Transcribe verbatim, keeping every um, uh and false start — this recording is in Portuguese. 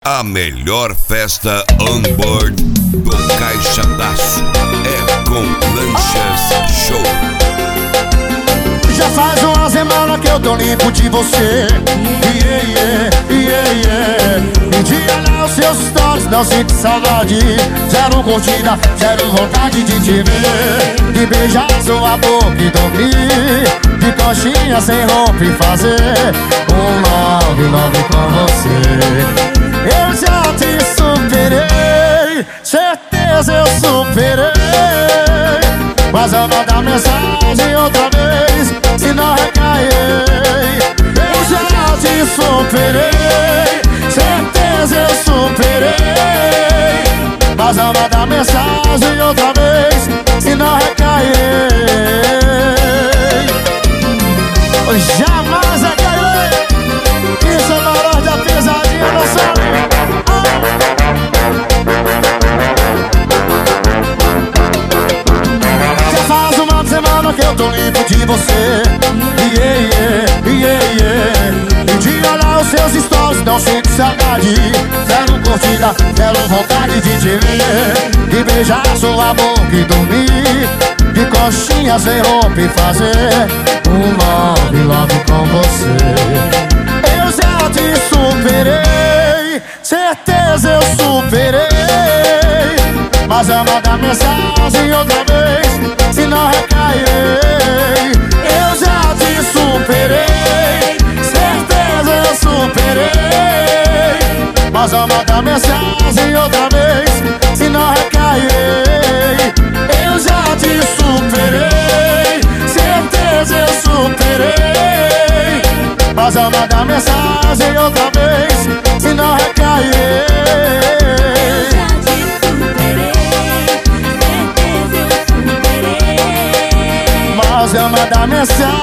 A melhor festa on-board do Caixa d'Aço é com Lanchas Show. Já faz uma semana que eu tô limpo de você. Yeah, yeah, yeah, yeah. E de olhar os seus stories não sinto saudade. Zero curtida, zero vontade de te ver. De beijar sua boca e dormir. De coxinha sem roupa e fazer um love, love com você. Eu já te superei, certeza eu superei. Mas eu mandar mensagem outra vez, se não recair. Eu já te superei, certeza eu superei. Mas eu mandar mensagem outra vez, se não recair. Jamais recair. Isso é valor da pesadinha, não sabe? Que eu tô limpo de você. Yeah, yeah, yeah, yeah. E de olhar os seus stories não sinto saudade. Zero curtida, zero vontade de te ver. De beijar sua boca e dormir. De coxinha sem roupa e fazer um love, love com você. Eu já te superei, certeza eu superei. Mas eu mandar mensagem outra vez, se não recairei. Eu já te superei, certeza eu superei. Mas eu mandar mensagem outra vez, se não recairei. Eu já te superei, certeza eu superei. Mas eu mandar mensagem outra vez, se não recairei. Mas eu mandar mensagem